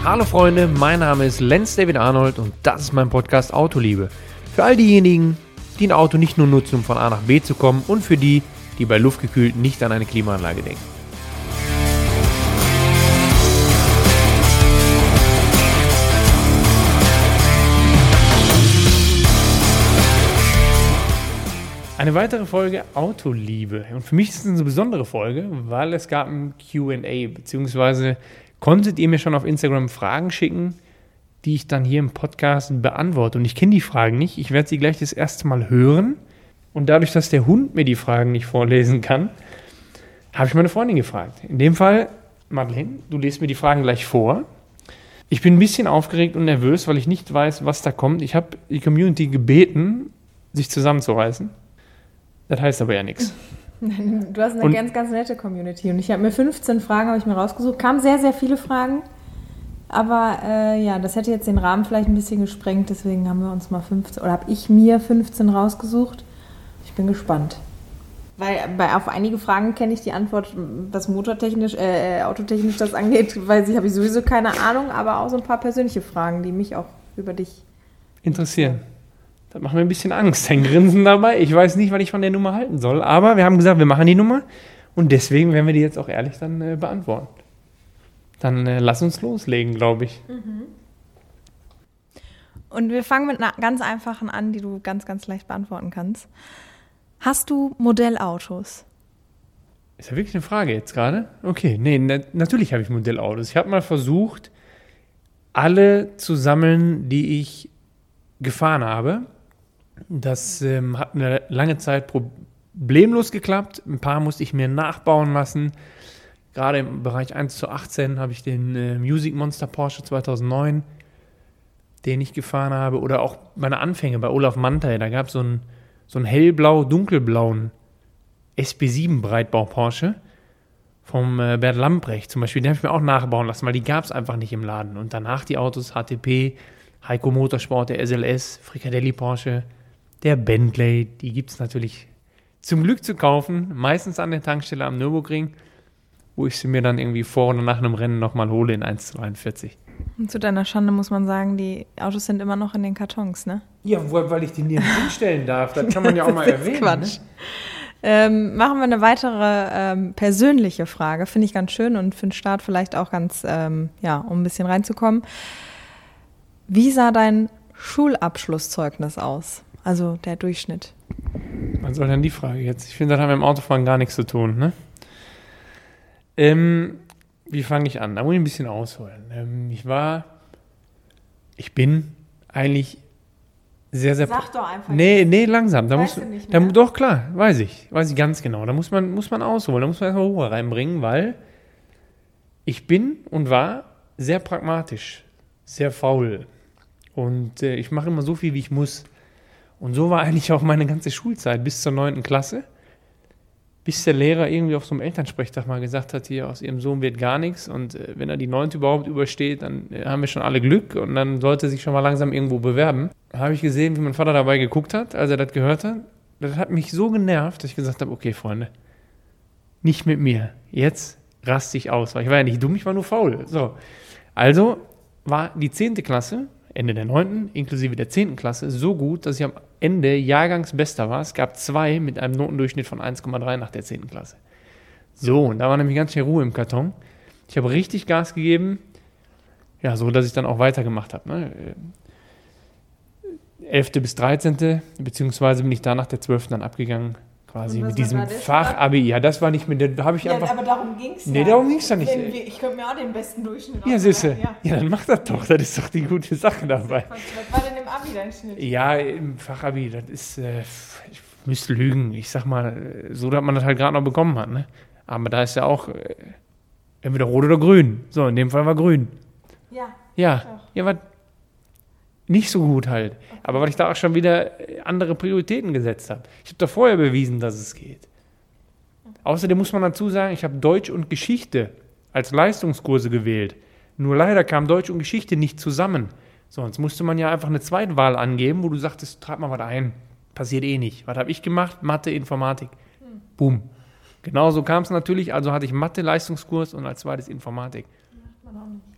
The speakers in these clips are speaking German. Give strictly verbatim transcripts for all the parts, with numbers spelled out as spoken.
Hallo Freunde, mein Name ist Lenz David Arnold und das ist mein Podcast Autoliebe. Für all diejenigen, die ein Auto nicht nur nutzen, um von A nach B zu kommen, und für die, die bei luftgekühlt nicht an eine Klimaanlage denken. Eine weitere Folge Autoliebe. Und für mich ist es eine besondere Folge, weil es gab ein Q and A, beziehungsweise konntet ihr mir schon auf Instagram Fragen schicken, die ich dann hier im Podcast beantworte. Und ich kenne die Fragen nicht. Ich werde sie gleich das erste Mal hören. Und dadurch, dass der Hund mir die Fragen nicht vorlesen kann, habe ich meine Freundin gefragt. In dem Fall, Madeleine, du liest mir die Fragen gleich vor. Ich bin ein bisschen aufgeregt und nervös, weil ich nicht weiß, was da kommt. Ich habe die Community gebeten, sich zusammenzureißen. Das heißt aber ja nichts. Du hast eine und ganz, ganz nette Community. Und ich habe mir fünfzehn Fragen habe ich mir rausgesucht. Kamen sehr, sehr viele Fragen. Aber äh, ja, das hätte jetzt den Rahmen vielleicht ein bisschen gesprengt. Deswegen haben wir uns mal fünfzehn, oder habe ich mir fünfzehn rausgesucht. Ich bin gespannt. Weil bei, auf einige Fragen kenne ich die Antwort, was motortechnisch, äh, autotechnisch das angeht, weil ich habe ich sowieso keine Ahnung. Aber auch so ein paar persönliche Fragen, die mich auch über dich interessieren. Das macht mir ein bisschen Angst, ein Grinsen dabei. Ich weiß nicht, was ich von der Nummer halten soll. Aber wir haben gesagt, wir machen die Nummer. Und deswegen werden wir die jetzt auch ehrlich dann äh, beantworten. Dann äh, lass uns loslegen, glaube ich. Mhm. Und wir fangen mit einer ganz einfachen an, die du ganz, ganz leicht beantworten kannst. Hast du Modellautos? Ist ja wirklich eine Frage jetzt gerade? Okay, nee, na, natürlich habe ich Modellautos. Ich habe mal versucht, alle zu sammeln, die ich gefahren habe. Das ähm, hat eine lange Zeit problemlos geklappt. Ein paar musste ich mir nachbauen lassen. Gerade im Bereich eins zu achtzehn habe ich den äh, Music Monster Porsche zweitausendneun, den ich gefahren habe. Oder auch meine Anfänge bei Olaf Mantei. Da gab es so einen so einen hellblau-dunkelblauen S P sieben Breitbau Porsche vom äh, Bert Lamprecht zum Beispiel. Den habe ich mir auch nachbauen lassen, weil die gab es einfach nicht im Laden. Und danach die Autos H T P, Heiko Motorsport, der S L S, Fricadelli Porsche, der Bentley, die gibt es natürlich zum Glück zu kaufen, meistens an der Tankstelle am Nürburgring, wo ich sie mir dann irgendwie vor oder nach einem Rennen nochmal hole in eins Komma zweiundvierzig. Und zu deiner Schande muss man sagen, die Autos sind immer noch in den Kartons, ne? Ja, weil ich die nirgends hinstellen darf, das kann man ja auch mal erwähnen. Quatsch. Ne? Ähm, machen wir eine weitere ähm, persönliche Frage, finde ich ganz schön und für den Start vielleicht auch ganz, ähm, ja, um ein bisschen reinzukommen. Wie sah dein Schulabschlusszeugnis aus? Also der Durchschnitt. Was soll denn die Frage jetzt? Ich finde, das haben wir im Autofahren gar nichts zu tun, ne? Ähm, wie fange ich an? Da muss ich ein bisschen ausholen. Ähm, ich war, ich bin eigentlich sehr, sehr... Sag doch einfach. Nee, nee, langsam. Da weißt muss, du nicht da, mehr? Doch, klar, weiß ich. Weiß ich ganz genau. Da muss man, muss man ausholen. Da muss man erstmal Ruhe reinbringen, weil ich bin und war sehr pragmatisch, sehr faul. Und äh, ich mache immer so viel, wie ich muss. Und so war eigentlich auch meine ganze Schulzeit bis zur neunten Klasse. Bis der Lehrer irgendwie auf so einem Elternsprechtag mal gesagt hat, hier aus ihrem Sohn wird gar nichts. Und äh, wenn er die neunte überhaupt übersteht, dann äh, haben wir schon alle Glück. Und dann sollte er sich schon mal langsam irgendwo bewerben. Da habe ich gesehen, wie mein Vater dabei geguckt hat, als er das gehört hat. Das hat mich so genervt, dass ich gesagt habe, okay, Freunde, nicht mit mir. Jetzt raste ich aus. Weil ich war ja nicht dumm, ich war nur faul. So. Also war die zehnte Klasse... Ende der neunten, inklusive der zehnten Klasse, so gut, dass ich am Ende Jahrgangsbester war. Es gab zwei mit einem Notendurchschnitt von eins Komma drei nach der zehnten Klasse. So, und da war nämlich ganz schön Ruhe im Karton. Ich habe richtig Gas gegeben, ja, so, dass ich dann auch weitergemacht habe. Ne? elfte bis dreizehnte, beziehungsweise bin ich da nach der zwölften dann abgegangen, quasi mit diesem Fachabi. Ja, das war nicht mehr, da habe ich ja, einfach... aber darum ging es Nee, ja. darum ging es ja nicht. Wenn wir, ich könnte mir auch den besten Durchschnitt Ja, siehste. Ja. ja, dann mach das doch, das ist doch die gute Sache dabei. Was war denn im Abi dein Schnitt? Ja, im Fachabi, das ist, äh, ich müsste lügen, ich sag mal, so, dass man das halt gerade noch bekommen hat, ne? Aber da ist ja auch äh, entweder rot oder grün. So, in dem Fall war grün. Ja. Ja, ja, war nicht so gut halt. Okay. Aber weil ich da auch schon wieder andere Prioritäten gesetzt habe. Ich habe da vorher bewiesen, dass es geht. Okay. Außerdem muss man dazu sagen, ich habe Deutsch und Geschichte als Leistungskurse gewählt. Nur leider kam Deutsch und Geschichte nicht zusammen. Sonst musste man ja einfach eine Zweitwahl angeben, wo du sagtest, trag mal was ein. Passiert eh nicht. Was habe ich gemacht? Mathe, Informatik. Hm. Boom. Genauso kam es natürlich. Also hatte ich Mathe, Leistungskurs und als zweites Informatik. Macht man auch nicht.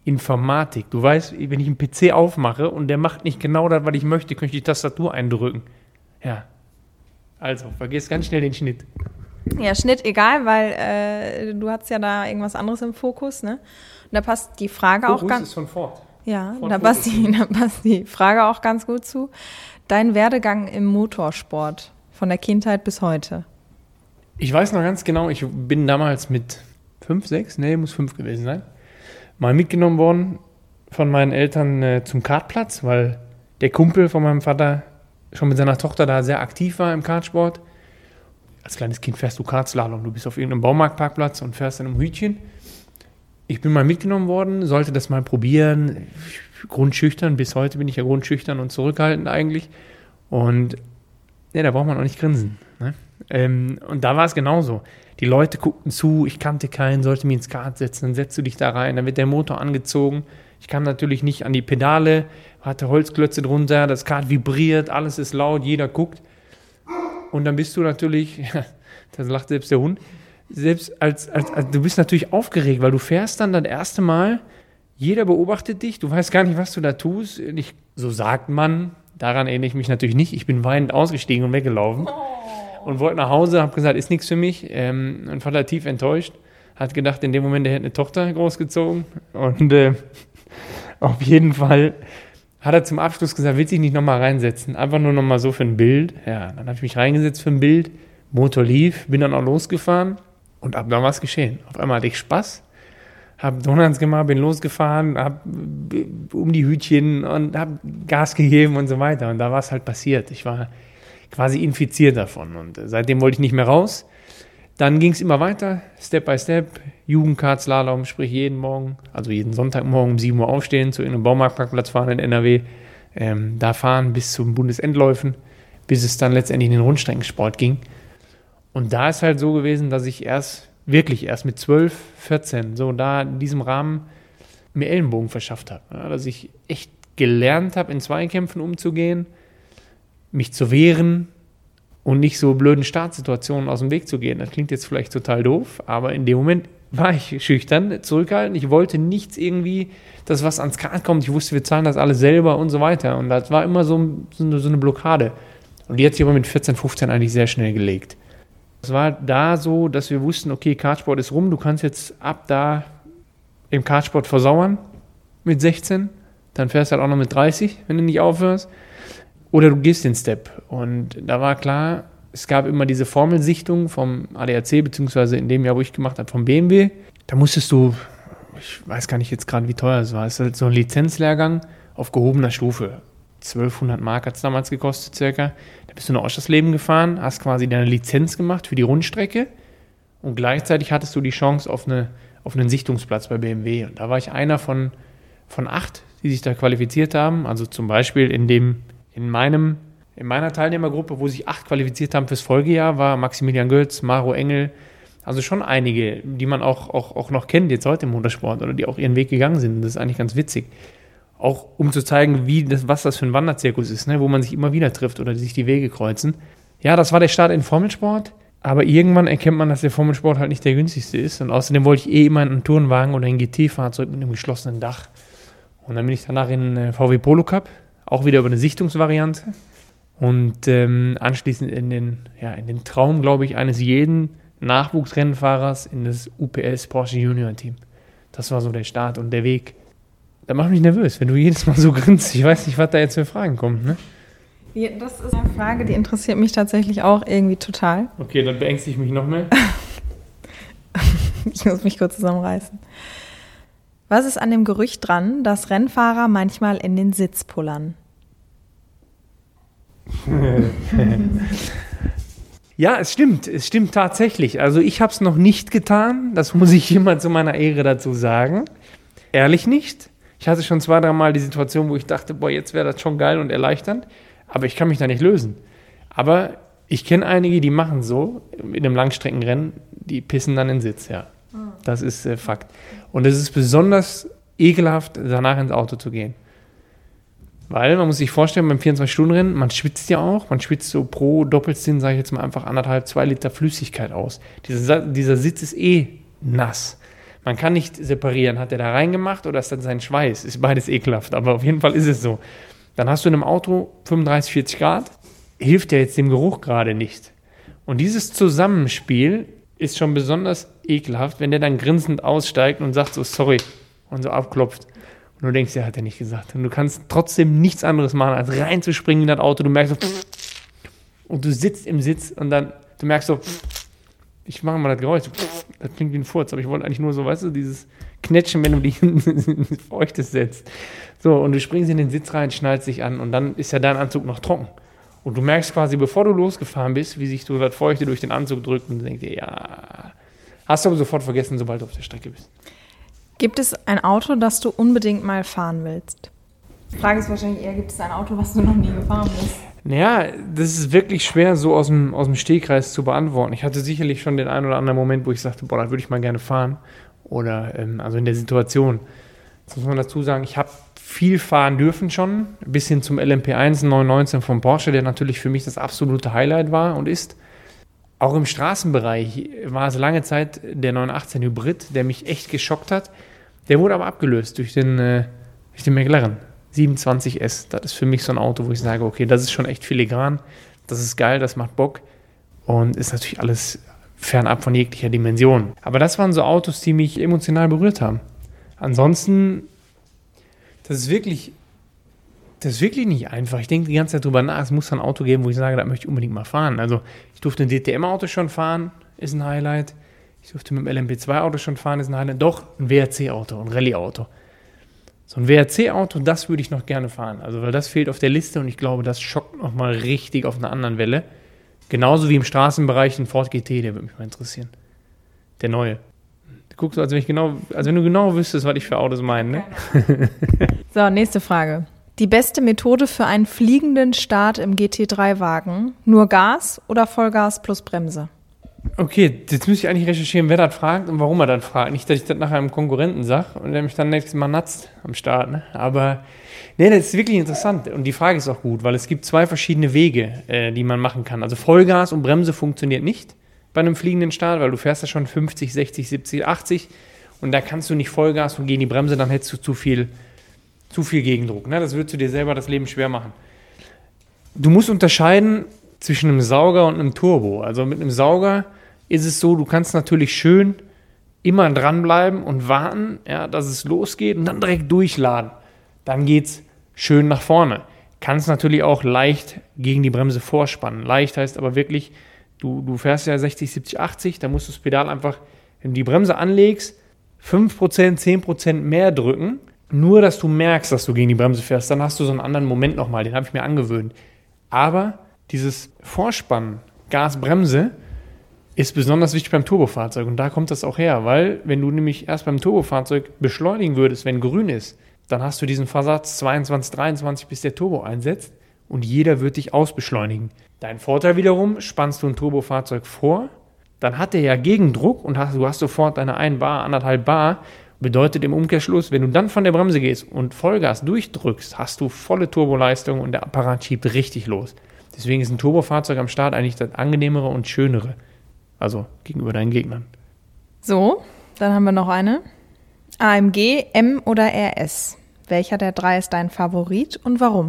Informatik. Du weißt, wenn ich einen P C aufmache und der macht nicht genau das, was ich möchte, kann ich die Tastatur eindrücken. Ja. Also, vergiss ganz schnell den Schnitt. Ja, Schnitt egal, weil äh, du hast ja da irgendwas anderes im Fokus, ne? Und da passt die Frage Fokus auch ganz... ist von Ford. Ja, Ford da passt, die, da passt die Frage auch ganz gut zu. Dein Werdegang im Motorsport von der Kindheit bis heute? Ich weiß noch ganz genau, ich bin damals mit fünf, sechs, nee, muss fünf gewesen sein, mal mitgenommen worden von meinen Eltern äh, zum Kartplatz, weil der Kumpel von meinem Vater schon mit seiner Tochter da sehr aktiv war im Kartsport. Als kleines Kind fährst du Kartslalom, du bist auf irgendeinem Baumarktparkplatz und fährst in einem Hütchen. Ich bin mal mitgenommen worden, sollte das mal probieren, grundschüchtern, bis heute bin ich ja grundschüchtern und zurückhaltend eigentlich. Und ja, da braucht man auch nicht grinsen. Ne? Ähm, und da war es genauso. Die Leute guckten zu, ich kannte keinen, sollte mich ins Kart setzen, dann setzt du dich da rein, dann wird der Motor angezogen. Ich kam natürlich nicht an die Pedale, hatte Holzklötze drunter, das Kart vibriert, alles ist laut, jeder guckt. Und dann bist du natürlich, das lacht selbst der Hund, selbst als, als, als du bist natürlich aufgeregt, weil du fährst dann das erste Mal, jeder beobachtet dich, du weißt gar nicht, was du da tust. Ich, so sagt man, daran erinnere ich mich natürlich nicht. Ich bin weinend ausgestiegen und weggelaufen oh. und wollte nach Hause, habe gesagt, ist nichts für mich. Ähm, mein Vater tief enttäuscht, hat gedacht, in dem Moment, der hätte eine Tochter großgezogen. Und äh, auf jeden Fall hat er zum Abschluss gesagt, willst du dich nicht nochmal reinsetzen? Einfach nur nochmal so für ein Bild. Ja, dann habe ich mich reingesetzt für ein Bild. Motor lief, bin dann auch losgefahren und ab dann war es geschehen. Auf einmal hatte ich Spaß. Hab Donuts gemacht, bin losgefahren, hab um die Hütchen und hab Gas gegeben und so weiter. Und da war es halt passiert. Ich war quasi infiziert davon und seitdem wollte ich nicht mehr raus. Dann ging es immer weiter, Step by Step, Jugendkartslalom, sprich jeden Morgen, also jeden Sonntagmorgen um sieben Uhr aufstehen, zu irgendeinem Baumarktparkplatz fahren in N R W, ähm, da fahren bis zum Bundesendläufen, bis es dann letztendlich in den Rundstreckensport ging. Und da ist halt so gewesen, dass ich erst wirklich erst mit zwölf, vierzehn, so da in diesem Rahmen mir Ellenbogen verschafft habe. Ja, dass ich echt gelernt habe, in Zweikämpfen umzugehen, mich zu wehren und nicht so blöden Startsituationen aus dem Weg zu gehen. Das klingt jetzt vielleicht total doof, aber in dem Moment war ich schüchtern, zurückhaltend. Ich wollte nichts irgendwie, dass was ans Kart kommt. Ich wusste, wir zahlen das alles selber und so weiter. Und das war immer so, so, eine, so eine Blockade. Und die hat sich aber mit vierzehn, fünfzehn eigentlich sehr schnell gelegt. Es war da so, dass wir wussten, okay, Kartsport ist rum, du kannst jetzt ab da im Kartsport versauern mit sechzehn, dann fährst du halt auch noch mit dreißig, wenn du nicht aufhörst, oder du gehst den Step. Und da war klar, es gab immer diese Formelsichtung vom A D A C, beziehungsweise in dem Jahr, wo ich gemacht habe, vom B M W. Da musstest du, ich weiß gar nicht jetzt gerade, wie teuer es war, es ist halt so ein Lizenzlehrgang auf gehobener Stufe. zwölfhundert Mark hat es damals gekostet circa. Da bist du nach Oschersleben gefahren, hast quasi deine Lizenz gemacht für die Rundstrecke und gleichzeitig hattest du die Chance auf, eine, auf einen Sichtungsplatz bei B M W. Und da war ich einer von, von acht, die sich da qualifiziert haben. Also zum Beispiel in, dem, in, meinem, in meiner Teilnehmergruppe, wo sich acht qualifiziert haben fürs Folgejahr, war Maximilian Götz, Maro Engel, also schon einige, die man auch, auch, auch noch kennt jetzt heute im Motorsport oder die auch ihren Weg gegangen sind. Das ist eigentlich ganz witzig. Auch um zu zeigen, wie das, was das für ein Wanderzirkus ist, ne? Wo man sich immer wieder trifft oder sich die Wege kreuzen. Ja, das war der Start in Formelsport, aber irgendwann erkennt man, dass der Formelsport halt nicht der günstigste ist. Und außerdem wollte ich eh immer in einen Tourenwagen oder ein G T-Fahrzeug mit einem geschlossenen Dach. Und dann bin ich danach in den V W Polo Cup, auch wieder über eine Sichtungsvariante. Und ähm, anschließend in den, ja, in den Traum, glaube ich, eines jeden Nachwuchsrennfahrers in das U P S Porsche Junior Team. Das war so der Start und der Weg. Da macht mich nervös, wenn du jedes Mal so grinst. Ich weiß nicht, was da jetzt für Fragen kommen, ne? Ja, das ist eine Frage, die interessiert mich tatsächlich auch irgendwie total. Okay, dann beängstige ich mich noch mehr. Ich muss mich kurz zusammenreißen. Was ist an dem Gerücht dran, dass Rennfahrer manchmal in den Sitz pullern? Ja, es stimmt. Es stimmt tatsächlich. Also ich habe es noch nicht getan. Das muss ich immer zu meiner Ehre dazu sagen. Ehrlich nicht. Ich hatte schon zwei, drei Mal die Situation, wo ich dachte, boah, jetzt wäre das schon geil und erleichternd, aber ich kann mich da nicht lösen. Aber ich kenne einige, die machen so, in einem Langstreckenrennen, die pissen dann in den Sitz, ja. Das ist äh, Fakt. Und es ist besonders ekelhaft, danach ins Auto zu gehen. Weil, man muss sich vorstellen, beim vierundzwanzig-Stunden-Rennen, man schwitzt ja auch, man schwitzt so pro Doppelstint, sage ich jetzt mal, einfach anderthalb, zwei Liter Flüssigkeit aus. Dieser, dieser Sitz ist eh nass. Man kann nicht separieren, hat er da reingemacht oder ist das sein Schweiß? Ist beides ekelhaft, aber auf jeden Fall ist es so. Dann hast du in einem Auto fünfunddreißig, vierzig Grad, hilft ja jetzt dem Geruch gerade nicht. Und dieses Zusammenspiel ist schon besonders ekelhaft, wenn der dann grinsend aussteigt und sagt so, sorry, und so abklopft. Und du denkst, ja, hat er nicht gesagt. Und du kannst trotzdem nichts anderes machen, als reinzuspringen in das Auto. Du merkst so, und du sitzt im Sitz und dann, du merkst so, ich mache mal das Geräusch, das klingt wie ein Furz, aber ich wollte eigentlich nur so, weißt du, dieses Knetschen, wenn du dich in Feuchtes setzt. So, und du springst in den Sitz rein, schnallst dich an und dann ist ja dein Anzug noch trocken. Und du merkst quasi, bevor du losgefahren bist, wie sich so das Feuchte durch den Anzug drückt und du denkst dir, ja, hast du aber sofort vergessen, sobald du auf der Strecke bist. Gibt es ein Auto, das du unbedingt mal fahren willst? Die Frage ist wahrscheinlich eher, gibt es ein Auto, was du noch nie gefahren bist? Naja, das ist wirklich schwer so aus dem, aus dem Stehkreis zu beantworten. Ich hatte sicherlich schon den einen oder anderen Moment, wo ich sagte, boah, da würde ich mal gerne fahren. Oder, ähm, also in der Situation. Jetzt muss man dazu sagen, ich habe viel fahren dürfen schon, bis hin zum L M P eins neun neunzehn von Porsche, der natürlich für mich das absolute Highlight war und ist. Auch im Straßenbereich war es lange Zeit der neun achtzehn Hybrid, der mich echt geschockt hat. Der wurde aber abgelöst durch den, äh, durch den McLaren siebenundzwanzig S. Das ist für mich so ein Auto, wo ich sage, okay, das ist schon echt filigran, das ist geil, das macht Bock und ist natürlich alles fernab von jeglicher Dimension. Aber das waren so Autos, die mich emotional berührt haben. Ansonsten, das ist wirklich, das ist wirklich nicht einfach. Ich denke die ganze Zeit drüber nach, es muss ein Auto geben, wo ich sage, da möchte ich unbedingt mal fahren. Also ich durfte ein D T M-Auto schon fahren, ist ein Highlight. Ich durfte mit dem L M P zwei Auto schon fahren, ist ein Highlight. Doch, ein W R C-Auto, ein Rallye-Auto. So ein W R C-Auto, das würde ich noch gerne fahren. Also weil das fehlt auf der Liste und ich glaube, das schockt nochmal richtig auf einer anderen Welle. Genauso wie im Straßenbereich ein Ford G T, der würde mich mal interessieren. Der neue. Du guckst so, als wenn, ich genau, als wenn du genau wüsstest, was ich für Autos meine, ne? So, nächste Frage. Die beste Methode für einen fliegenden Start im G T drei Wagen? Nur Gas oder Vollgas plus Bremse? Okay, jetzt müsste ich eigentlich recherchieren, wer das fragt und warum er das fragt. Nicht, dass ich das nachher einem Konkurrenten sage und der mich dann nächstes Mal natzt am Start. Ne? Aber nee, das ist wirklich interessant. Und die Frage ist auch gut, weil es gibt zwei verschiedene Wege, äh, die man machen kann. Also Vollgas und Bremse funktioniert nicht bei einem fliegenden Start, weil du fährst ja schon fünfzig, sechzig, siebzig, achtzig und da kannst du nicht Vollgas und gegen die Bremse, dann hättest du zu viel, zu viel Gegendruck. Ne? Das würdest du dir selber das Leben schwer machen. Du musst unterscheiden zwischen einem Sauger und einem Turbo. Also mit einem Sauger ist es so, du kannst natürlich schön immer dranbleiben und warten, ja, dass es losgeht und dann direkt durchladen. Dann geht es schön nach vorne. Kannst natürlich auch leicht gegen die Bremse vorspannen. Leicht heißt aber wirklich, du, du fährst ja sechzig, siebzig, achtzig, da musst du das Pedal einfach, wenn du die Bremse anlegst, fünf Prozent, zehn Prozent mehr drücken, nur dass du merkst, dass du gegen die Bremse fährst. Dann hast du so einen anderen Moment nochmal, den habe ich mir angewöhnt. Aber dieses Vorspannen, Gas, Bremse, ist besonders wichtig beim Turbofahrzeug. Und da kommt das auch her, weil wenn du nämlich erst beim Turbofahrzeug beschleunigen würdest, wenn grün ist, dann hast du diesen Versatz zweiundzwanzig, dreiundzwanzig, bis der Turbo einsetzt und jeder wird dich ausbeschleunigen. Dein Vorteil wiederum, spannst du ein Turbofahrzeug vor, dann hat der ja Gegendruck und hast, du hast sofort deine ein Bar, anderthalb Bar. Bedeutet im Umkehrschluss, wenn du dann von der Bremse gehst und Vollgas durchdrückst, hast du volle Turboleistung und der Apparat schiebt richtig los. Deswegen ist ein Turbofahrzeug am Start eigentlich das angenehmere und schönere. Also gegenüber deinen Gegnern. So, dann haben wir noch eine. A M G, M oder R S? Welcher der drei ist dein Favorit und warum?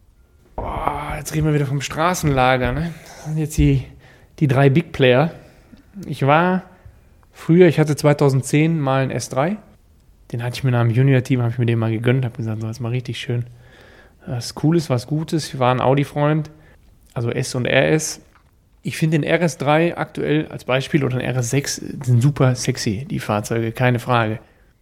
Boah, jetzt reden wir wieder vom Straßenlager. Ne? Das sind jetzt die, die drei Big Player. Ich war früher, ich hatte zweitausendzehn mal einen S drei. Den hatte ich mir nach dem Junior-Team, habe ich mir den mal gegönnt, habe gesagt, so, das ist mal richtig schön. Was Cooles, was Gutes. Ich war ein Audi-Freund, also S und R S. Ich finde den R S drei aktuell als Beispiel oder den R S sechs sind super sexy, die Fahrzeuge, keine Frage.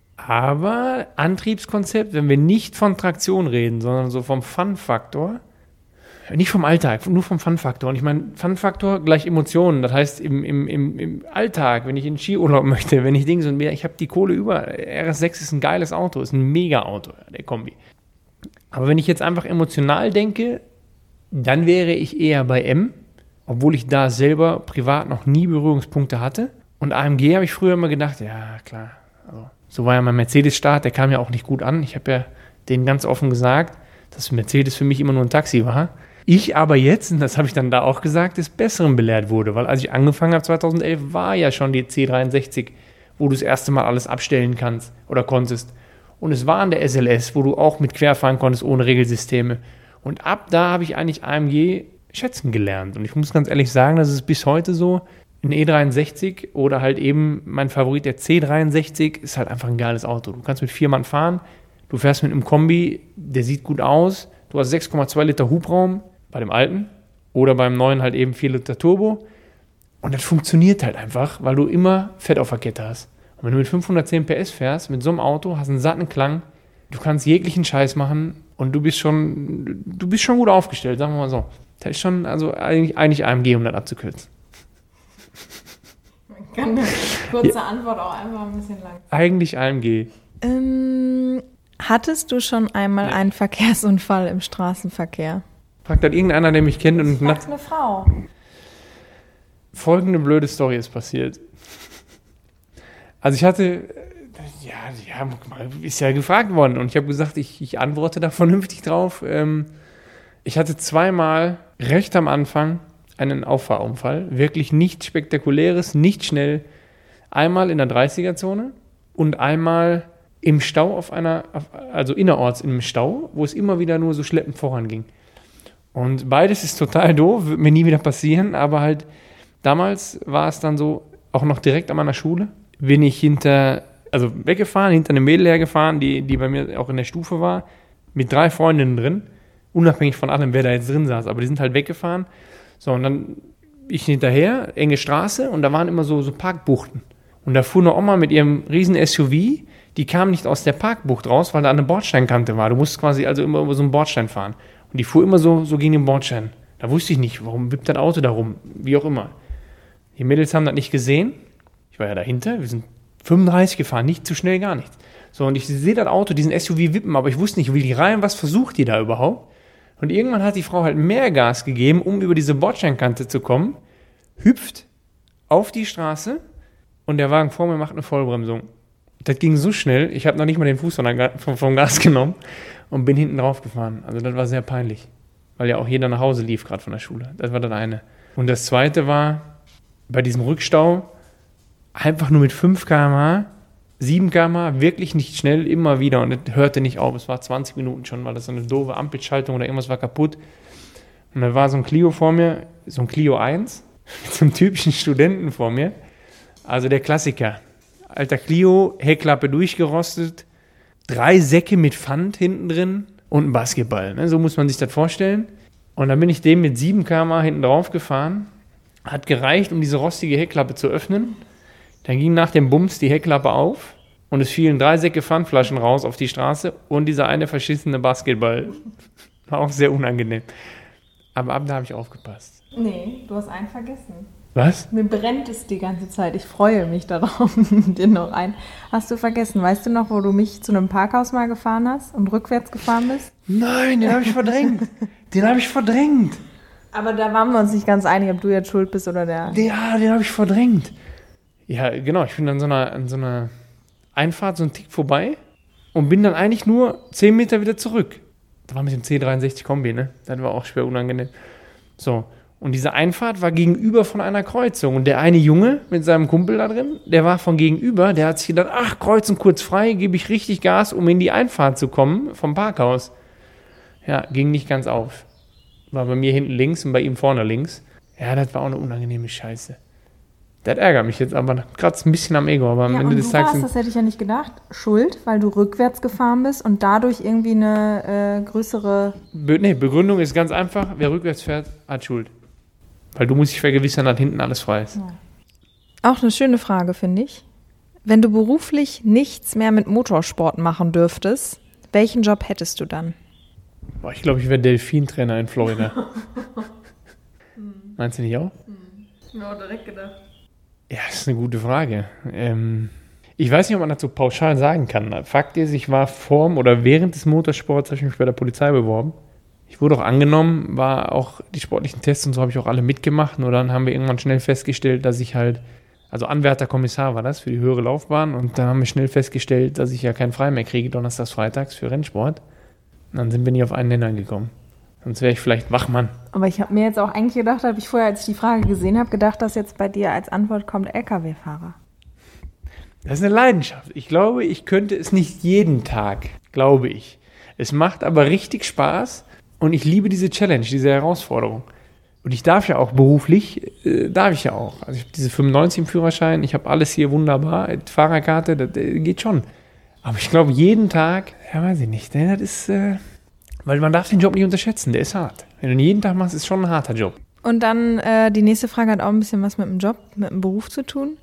Aber Antriebskonzept, wenn wir nicht von Traktion reden, sondern so vom Fun-Faktor, nicht vom Alltag, nur vom Fun-Faktor. Und ich meine, Fun-Faktor gleich Emotionen. Das heißt, im, im, im, im Alltag, wenn ich in den Skiurlaub möchte, wenn ich Dinge und mehr, ich habe die Kohle über. R S sechs ist ein geiles Auto, ist ein Mega-Auto, der Kombi. Aber wenn ich jetzt einfach emotional denke, dann wäre ich eher bei M, obwohl ich da selber privat noch nie Berührungspunkte hatte. Und A M G habe ich früher immer gedacht, ja klar, also, so war ja mein Mercedes-Start, der kam ja auch nicht gut an. Ich habe ja denen ganz offen gesagt, dass Mercedes für mich immer nur ein Taxi war. Ich aber jetzt, und das habe ich dann da auch gesagt, des Besseren belehrt wurde, weil als ich angefangen habe zweitausendelf, war ja schon die C dreiundsechzig wo du das erste Mal alles abstellen kannst oder konntest. Und es war an der S L S, wo du auch mit querfahren konntest ohne Regelsysteme. Und ab da habe ich eigentlich A M G schätzen gelernt. Und ich muss ganz ehrlich sagen, das ist bis heute so. Ein E dreiundsechzig oder halt eben mein Favorit, der C dreiundsechzig, ist halt einfach ein geiles Auto. Du kannst mit vier Mann fahren, du fährst mit einem Kombi, der sieht gut aus, du hast sechs Komma zwei Liter Hubraum bei dem alten oder beim neuen halt eben vier Liter Turbo. Und das funktioniert halt einfach, weil du immer Fett auf der Kette hast. Und wenn du mit fünfhundertzehn P S fährst, mit so einem Auto, hast einen satten Klang, du kannst jeglichen Scheiß machen und du bist schon, du bist schon gut aufgestellt, sagen wir mal so. Das ist schon, also eigentlich, eigentlich A M G, um das abzukürzen. Man kann eine kurze ja. Antwort auch einfach ein bisschen lang. Eigentlich A M G. Ähm, hattest du schon einmal ja. einen Verkehrsunfall im Straßenverkehr? Fragt dann irgendeiner, der mich kennt. Und fragt eine Frau. Folgende blöde Story ist passiert. Also ich hatte, ja, ja, ist ja gefragt worden und ich habe gesagt, ich, ich antworte da vernünftig drauf. Ähm, ich hatte zweimal recht am Anfang einen Auffahrunfall, wirklich nichts Spektakuläres, nicht schnell. Einmal in der dreißiger-Zone und einmal im Stau auf einer, also innerorts im Stau, wo es immer wieder nur so schleppend voranging. Und beides ist total doof, wird mir nie wieder passieren, aber halt damals war es dann so, auch noch direkt an meiner Schule, bin ich hinter, also weggefahren, hinter einem Mädel hergefahren, die, die bei mir auch in der Stufe war, mit drei Freundinnen drin, unabhängig von allem, wer da jetzt drin saß, aber die sind halt weggefahren. So, und dann ich hinterher, enge Straße, und da waren immer so, so Parkbuchten. Und da fuhr eine Oma mit ihrem riesen S U V, die kam nicht aus der Parkbucht raus, weil da eine Bordsteinkante war. Du musst quasi also immer über so einen Bordstein fahren. Und die fuhr immer so, so gegen den Bordstein. Da wusste ich nicht, warum wippt das Auto da rum, wie auch immer. Die Mädels haben das nicht gesehen. Ich war ja dahinter, wir sind fünfunddreißig gefahren, nicht zu schnell, gar nichts. So, und ich sehe das Auto, diesen S U V wippen, aber ich wusste nicht, will die rein, was versucht die da überhaupt? Und irgendwann hat die Frau halt mehr Gas gegeben, um über diese Bordsteinkante zu kommen, hüpft auf die Straße und der Wagen vor mir macht eine Vollbremsung. Das ging so schnell, ich habe noch nicht mal den Fuß vom, vom Gas genommen und bin hinten drauf gefahren. Also das war sehr peinlich, weil ja auch jeder nach Hause lief, gerade von der Schule. Das war das eine. Und das zweite war, bei diesem Rückstau, einfach nur mit fünf Kilometer pro Stunde, sieben Kilometer pro Stunde, wirklich nicht schnell, immer wieder. Und das hörte nicht auf. Es war zwanzig Minuten schon, weil das so eine doofe Ampelschaltung oder irgendwas war kaputt. Und da war so ein Clio vor mir, so ein Clio eins, mit so einem typischen Studenten vor mir. Also der Klassiker. Alter Clio, Heckklappe durchgerostet, drei Säcke mit Pfand hinten drin und ein Basketball. Ne? So muss man sich das vorstellen. Und dann bin ich dem mit sieben Kilometer pro Stunde hinten drauf gefahren. Hat gereicht, um diese rostige Heckklappe zu öffnen. Dann ging nach dem Bums die Heckklappe auf und es fielen drei Säcke Pfandflaschen raus auf die Straße und dieser eine verschissene Basketball. War auch sehr unangenehm. Aber ab da habe ich aufgepasst. Nee, du hast einen vergessen. Was? Mir brennt es die ganze Zeit. Ich freue mich darauf. Den noch ein. Hast du vergessen? Weißt du noch, wo du mich zu einem Parkhaus mal gefahren hast und rückwärts gefahren bist? Nein, den habe ich verdrängt. Den habe ich verdrängt. Aber da waren wir uns nicht ganz einig, ob du jetzt schuld bist oder der... Ja, den habe ich verdrängt. Ja, genau. Ich bin an so einer, an so einer Einfahrt so einen Tick vorbei und bin dann eigentlich nur zehn Meter wieder zurück. Das war mit dem C dreiundsechzig Kombi, ne? Das war auch schwer unangenehm. So, und diese Einfahrt war gegenüber von einer Kreuzung. Und der eine Junge mit seinem Kumpel da drin, der war von gegenüber, der hat sich gedacht, ach, Kreuzen kurz frei, gebe ich richtig Gas, um in die Einfahrt zu kommen vom Parkhaus. Ja, ging nicht ganz auf. War bei mir hinten links und bei ihm vorne links. Ja, das war auch eine unangenehme Scheiße. Das ärgert mich jetzt aber kratzt ein bisschen am Ego. Aber am ja, Ende und des du Tages warst, das hätte ich ja nicht gedacht, schuld, weil du rückwärts gefahren bist und dadurch irgendwie eine äh, größere... Be- nee, Begründung ist ganz einfach, wer rückwärts fährt, hat Schuld. Weil du musst dich vergewissern, dass hinten alles frei ist. Ja. Auch eine schöne Frage, finde ich. Wenn du beruflich nichts mehr mit Motorsport machen dürftest, welchen Job hättest du dann? Boah, ich glaube, ich wäre Delfintrainer in Florida. Meinst du nicht auch? Ich habe auch direkt gedacht. Ja, das ist eine gute Frage. Ähm, ich weiß nicht, ob man das so pauschal sagen kann. Fakt ist, ich war vorm oder während des Motorsports, habe ich mich bei der Polizei beworben. Ich wurde auch angenommen, war auch die sportlichen Tests und so habe ich auch alle mitgemacht. Nur dann haben wir irgendwann schnell festgestellt, dass ich halt, also Anwärterkommissar war das für die höhere Laufbahn. Und dann haben wir schnell festgestellt, dass ich ja keinen Frei mehr kriege, donnerstags, freitags für Rennsport. Und dann sind wir nicht auf einen Nenner gekommen. Sonst wäre ich vielleicht Wachmann. Aber ich habe mir jetzt auch eigentlich gedacht, habe ich vorher, als ich die Frage gesehen habe, gedacht, dass jetzt bei dir als Antwort kommt L K W-Fahrer. Das ist eine Leidenschaft. Ich glaube, ich könnte es nicht jeden Tag, glaube ich. Es macht aber richtig Spaß und ich liebe diese Challenge, diese Herausforderung. Und ich darf ja auch beruflich, äh, darf ich ja auch. Also ich habe diese fünfundneunzig im Führerschein, ich habe alles hier wunderbar, Fahrerkarte, das, das geht schon. Aber ich glaube, jeden Tag, ja weiß ich nicht, das ist, äh, weil man darf den Job nicht unterschätzen, der ist hart. Wenn du ihn jeden Tag machst, ist schon ein harter Job. Und dann äh, die nächste Frage hat auch ein bisschen was mit dem Job, mit dem Beruf zu tun.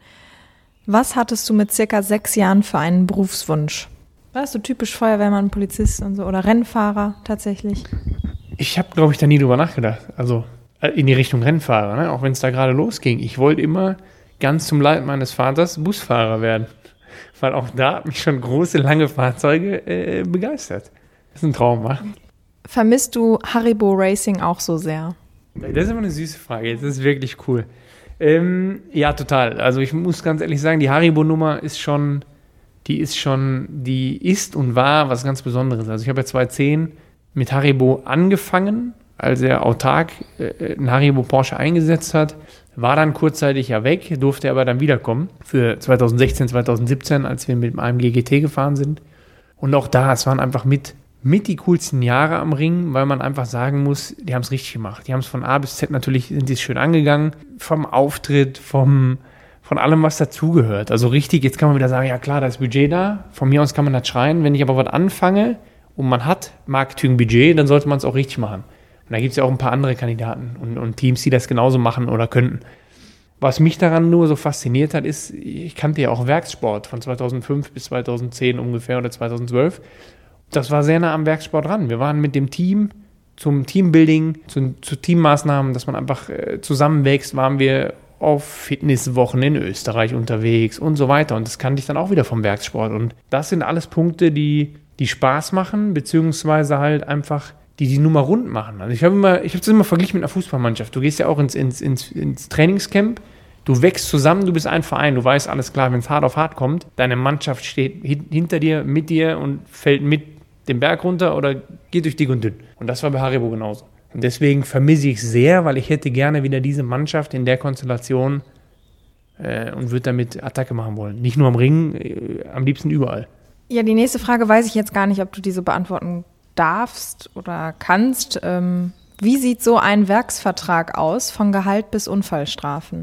Was hattest du mit circa sechs Jahren für einen Berufswunsch? Warst du typisch Feuerwehrmann, Polizist und so oder Rennfahrer tatsächlich? Ich habe, glaube ich, da nie drüber nachgedacht. Also in die Richtung Rennfahrer, ne? Auch wenn es da gerade losging. Ich wollte immer ganz zum Leid meines Vaters Busfahrer werden. Weil auch da hat mich schon große, lange Fahrzeuge äh, begeistert. Das ist ein Traum, wa? Vermisst du Haribo Racing auch so sehr? Das ist aber eine süße Frage. Das ist wirklich cool. Ähm, ja, total. Also ich muss ganz ehrlich sagen, die Haribo-Nummer ist schon, die ist schon, die ist und war was ganz Besonderes. Also ich habe ja zweitausendzehn mit Haribo angefangen, als er autark äh, einen Haribo Porsche eingesetzt hat, war dann kurzzeitig ja weg, durfte aber dann wiederkommen für zweitausendsechzehn, zweitausendsiebzehn, als wir mit dem A M G G T gefahren sind. Und auch da, es waren einfach mit, mit die coolsten Jahre am Ring, weil man einfach sagen muss, die haben es richtig gemacht. Die haben es von A bis Z natürlich, sind die es schön angegangen, vom Auftritt, vom, von allem, was dazugehört. Also richtig, jetzt kann man wieder sagen, ja klar, da ist Budget da, von mir aus kann man das schreien. Wenn ich aber was anfange und man hat Marketingbudget, dann sollte man es auch richtig machen. Und da gibt es ja auch ein paar andere Kandidaten und, und Teams, die das genauso machen oder könnten. Was mich daran nur so fasziniert hat, ist, ich kannte ja auch Werkssport von zweitausendfünf bis zweitausendzehn ungefähr oder zweitausendzwölf. Das war sehr nah am Werkssport dran. Wir waren mit dem Team zum Teambuilding, zu, zu Teammaßnahmen, dass man einfach äh, zusammenwächst, waren wir auf Fitnesswochen in Österreich unterwegs und so weiter. Und das kannte ich dann auch wieder vom Werkssport. Und das sind alles Punkte, die, die Spaß machen, beziehungsweise halt einfach die die Nummer rund machen. Also ich habe immer, ich habe das immer verglichen mit einer Fußballmannschaft. Du gehst ja auch ins, ins, ins, ins Trainingscamp, du wächst zusammen, du bist ein Verein, du weißt, alles klar, wenn es hart auf hart kommt, deine Mannschaft steht hinter dir, mit dir und fällt mit den Berg runter oder geht durch dick und dünn. Und das war bei Haribo genauso. Und deswegen vermisse ich es sehr, weil ich hätte gerne wieder diese Mannschaft in der Konstellation äh, und würde damit Attacke machen wollen. Nicht nur am Ring, äh, am liebsten überall. Ja, die nächste Frage weiß ich jetzt gar nicht, ob du diese beantworten darfst oder kannst. Ähm, wie sieht so ein Werksvertrag aus, von Gehalt bis Unfallstrafen?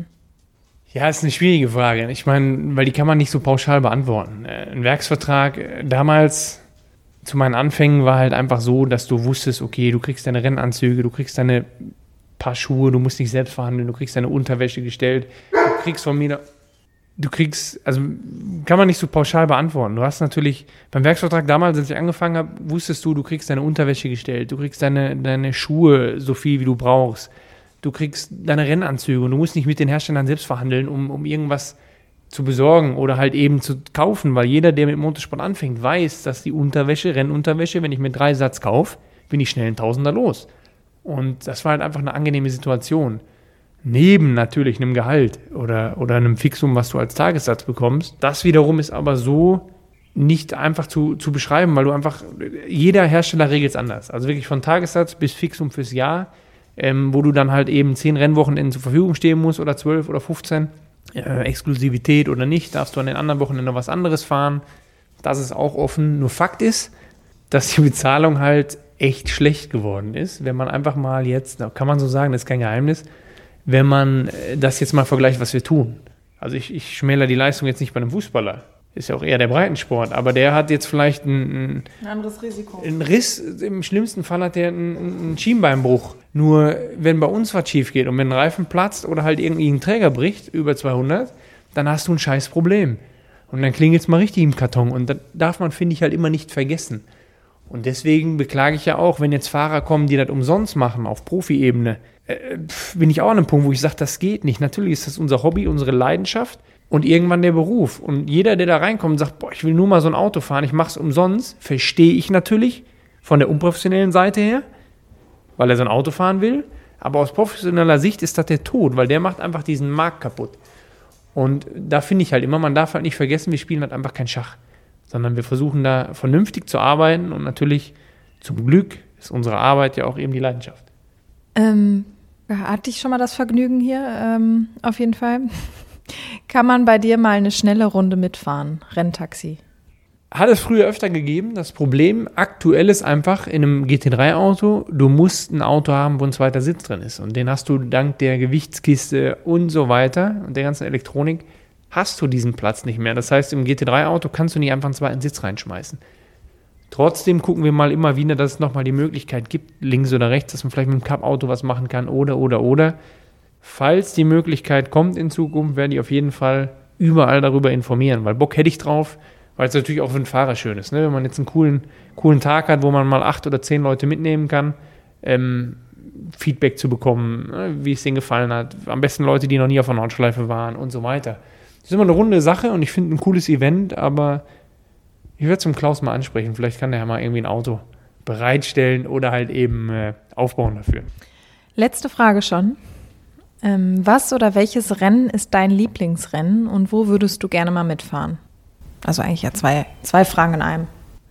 Ja, ist eine schwierige Frage. Ich meine, weil die kann man nicht so pauschal beantworten. Ein Werksvertrag damals zu meinen Anfängen war halt einfach so, dass du wusstest, okay, du kriegst deine Rennanzüge, du kriegst deine Paar Schuhe, du musst nicht selbst verhandeln, du kriegst deine Unterwäsche gestellt, du kriegst von mir, du kriegst, also kann man nicht so pauschal beantworten. Du hast natürlich, beim Werksvertrag damals, als ich angefangen habe, wusstest du, du kriegst deine Unterwäsche gestellt, du kriegst deine, deine Schuhe so viel, wie du brauchst, du kriegst deine Rennanzüge und du musst nicht mit den Herstellern selbst verhandeln, um, um irgendwas zu besorgen oder halt eben zu kaufen, weil jeder, der mit Motorsport anfängt, weiß, dass die Unterwäsche, Rennunterwäsche, wenn ich mir drei Satz kaufe, bin ich schnell ein Tausender los. Und das war halt einfach eine angenehme Situation. Neben natürlich einem Gehalt oder, oder einem Fixum, was du als Tagessatz bekommst. Das wiederum ist aber so nicht einfach zu, zu beschreiben, weil du einfach, jeder Hersteller regelt es anders. Also wirklich von Tagessatz bis Fixum fürs Jahr, ähm, wo du dann halt eben zehn Rennwochenenden zur Verfügung stehen musst oder zwölf oder fünfzehn. Äh, Exklusivität oder nicht, darfst du an den anderen Wochenenden noch was anderes fahren. Das ist auch offen. Nur Fakt ist, dass die Bezahlung halt echt schlecht geworden ist. Wenn man einfach mal jetzt, da kann man so sagen, das ist kein Geheimnis, wenn man das jetzt mal vergleicht, was wir tun. Also ich, ich schmäler die Leistung jetzt nicht bei einem Fußballer. Ist ja auch eher der Breitensport. Aber der hat jetzt vielleicht ein, ein anderes Risiko. Ein Riss. Im schlimmsten Fall hat der einen, einen Schienbeinbruch. Nur wenn bei uns was schief geht und wenn ein Reifen platzt oder halt irgendwie ein Träger bricht, über zweihundert, dann hast du ein scheiß Problem. Und dann klingelt es mal richtig im Karton. Und das darf man, finde ich, halt immer nicht vergessen. Und deswegen beklage ich ja auch, wenn jetzt Fahrer kommen, die das umsonst machen, auf Profi-Ebene, äh, bin ich auch an einem Punkt, wo ich sage, das geht nicht. Natürlich ist das unser Hobby, unsere Leidenschaft und irgendwann der Beruf. Und jeder, der da reinkommt und sagt, boah, ich will nur mal so ein Auto fahren, ich mache es umsonst, verstehe ich natürlich von der unprofessionellen Seite her, weil er so ein Auto fahren will. Aber aus professioneller Sicht ist das der Tod, weil der macht einfach diesen Markt kaputt. Und da finde ich halt immer, man darf halt nicht vergessen, wir spielen halt einfach kein Schach, sondern wir versuchen da vernünftig zu arbeiten und natürlich zum Glück ist unsere Arbeit ja auch eben die Leidenschaft. Ähm, hatte ich schon mal das Vergnügen hier, ähm, auf jeden Fall. Kann man bei dir mal eine schnelle Runde mitfahren? Renntaxi. Hat es früher öfter gegeben. Das Problem aktuell ist einfach in einem G T drei Auto, du musst ein Auto haben, wo ein zweiter Sitz drin ist. Und den hast du dank der Gewichtskiste und so weiter und der ganzen Elektronik, hast du diesen Platz nicht mehr. Das heißt, im G T drei Auto kannst du nicht einfach einen zweiten Sitz reinschmeißen. Trotzdem gucken wir mal immer wieder, dass es nochmal die Möglichkeit gibt, links oder rechts, dass man vielleicht mit dem Cup-Auto was machen kann oder, oder, oder. Falls die Möglichkeit kommt in Zukunft, werde ich auf jeden Fall überall darüber informieren, weil Bock hätte ich drauf, weil es natürlich auch für den Fahrer schön ist, ne? Wenn man jetzt einen coolen, coolen Tag hat, wo man mal acht oder zehn Leute mitnehmen kann, ähm, Feedback zu bekommen, ne? Wie es denen gefallen hat. Am besten Leute, die noch nie auf einer Nordschleife waren und so weiter. Das ist immer eine runde Sache und ich finde ein cooles Event, aber ich werde zum Klaus mal ansprechen. Vielleicht kann der ja mal irgendwie ein Auto bereitstellen oder halt eben äh, aufbauen dafür. Letzte Frage schon. Ähm, was oder welches Rennen ist dein Lieblingsrennen und wo würdest du gerne mal mitfahren? Also eigentlich ja zwei, zwei Fragen in einem.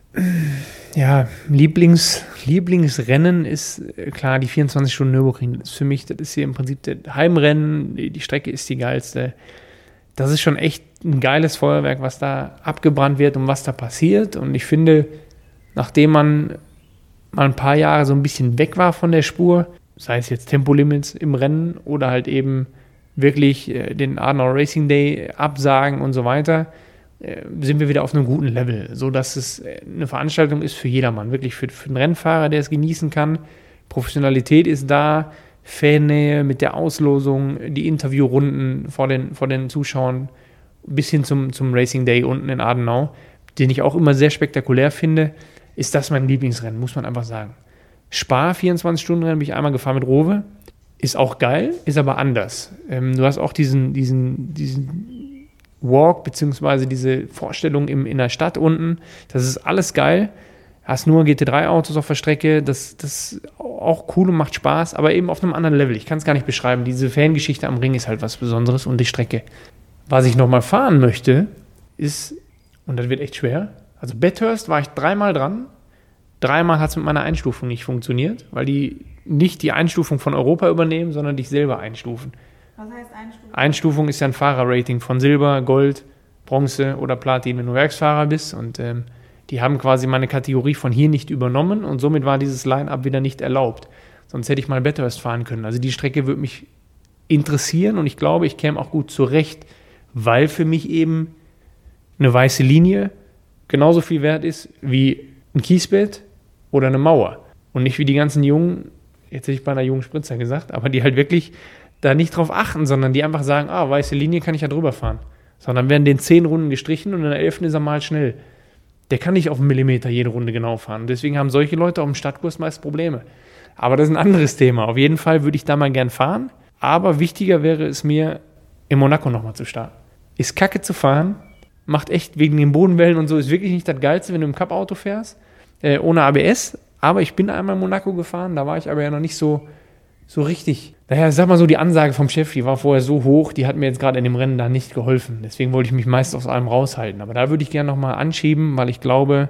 Ja, Lieblings, Lieblingsrennen ist äh, klar die vierundzwanzig Stunden Nürburgring. Das ist für mich, das ist hier im Prinzip das Heimrennen. Die, die Strecke ist die geilste. Das ist schon echt ein geiles Feuerwerk, was da abgebrannt wird und was da passiert. Und ich finde, nachdem man mal ein paar Jahre so ein bisschen weg war von der Spur, sei es jetzt Tempolimits im Rennen oder halt eben wirklich äh, den Adenauer Racing Day absagen und so weiter, äh, sind wir wieder auf einem guten Level, sodass es eine Veranstaltung ist für jedermann, wirklich für, für den Rennfahrer, der es genießen kann. Professionalität ist da, Fannähe mit der Auslosung, die Interviewrunden vor den, vor den Zuschauern bis hin zum, zum Racing Day unten in Adenau, den ich auch immer sehr spektakulär finde, ist das mein Lieblingsrennen, muss man einfach sagen. Spa, vierundzwanzig-Stunden-Rennen, bin ich einmal gefahren mit Rowe, ist auch geil, ist aber anders. Ähm, du hast auch diesen, diesen, diesen Walk, beziehungsweise diese Vorstellung im, in der Stadt unten, das ist alles geil. Hast nur G T drei Autos auf der Strecke, das, das ist auch cool und macht Spaß, aber eben auf einem anderen Level. Ich kann es gar nicht beschreiben. Diese Fangeschichte am Ring ist halt was Besonderes und die Strecke. Was ich nochmal fahren möchte, ist, und das wird echt schwer, also Bathurst war ich dreimal dran. Dreimal hat es mit meiner Einstufung nicht funktioniert, weil die nicht die Einstufung von Europa übernehmen, sondern dich selber einstufen. Was heißt Einstufung? Einstufung ist ja ein Fahrerrating von Silber, Gold, Bronze oder Platin, wenn du Werksfahrer bist. Und ähm, die haben quasi meine Kategorie von hier nicht übernommen und somit war dieses Line-Up wieder nicht erlaubt. Sonst hätte ich mal Bathurst fahren können. Also die Strecke würde mich interessieren und ich glaube, ich käme auch gut zurecht, weil für mich eben eine weiße Linie genauso viel wert ist wie ein Kiesbett oder eine Mauer. Und nicht wie die ganzen Jungen, jetzt hätte ich bei einer jungen Spritzer gesagt, aber die halt wirklich da nicht drauf achten, sondern die einfach sagen, ah, weiße Linie kann ich ja drüber fahren. Sondern werden den zehn Runden gestrichen und in der elften ist er mal schnell. Der kann nicht auf einen Millimeter jede Runde genau fahren. Und deswegen haben solche Leute auf dem Stadtkurs meist Probleme. Aber das ist ein anderes Thema. Auf jeden Fall würde ich da mal gern fahren. Aber wichtiger wäre es mir, in Monaco nochmal zu starten. Ist kacke zu fahren, macht echt wegen den Bodenwellen und so, ist wirklich nicht das Geilste, wenn du im Cup-Auto fährst, äh, ohne A B S. Aber ich bin einmal in Monaco gefahren, da war ich aber ja noch nicht so, so richtig. Daher, sag mal so, die Ansage vom Chef, die war vorher so hoch, die hat mir jetzt gerade in dem Rennen da nicht geholfen. Deswegen wollte ich mich meist aus allem raushalten. Aber da würde ich gerne nochmal anschieben, weil ich glaube,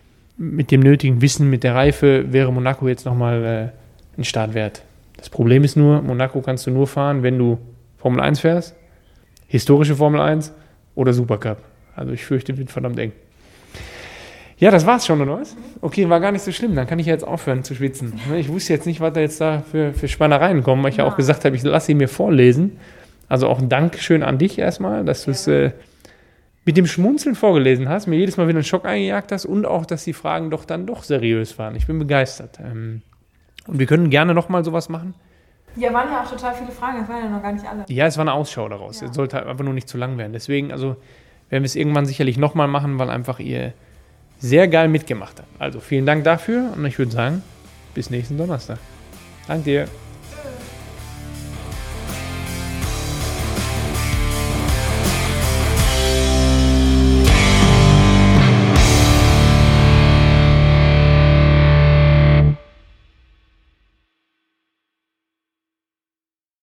mit dem nötigen Wissen, mit der Reife, wäre Monaco jetzt nochmal äh, ein Start wert. Das Problem ist nur, Monaco kannst du nur fahren, wenn du Formel eins fährst, historische Formel eins oder Supercup. Also ich fürchte, wird verdammt eng. Ja, das war's schon, oder was? Okay, war gar nicht so schlimm. Dann kann ich ja jetzt aufhören zu schwitzen. Ich wusste jetzt nicht, was da jetzt da für, für Spannereien kommen, weil ich ja, ja auch gesagt habe, ich lasse sie mir vorlesen. Also auch ein Dankeschön an dich erstmal, dass du es äh, mit dem Schmunzeln vorgelesen hast, mir jedes Mal wieder einen Schock eingejagt hast und auch, dass die Fragen doch dann doch seriös waren. Ich bin begeistert. Ähm, und wir können gerne nochmal sowas machen. Ja, waren ja auch total viele Fragen, das waren ja noch gar nicht alle. Ja, es war eine Ausschau daraus. Es ja. sollte einfach nur nicht zu lang werden. Deswegen, also werden wir es irgendwann sicherlich nochmal machen, weil einfach ihr sehr geil mitgemacht habt. Also vielen Dank dafür und ich würde sagen, bis nächsten Donnerstag. Danke dir.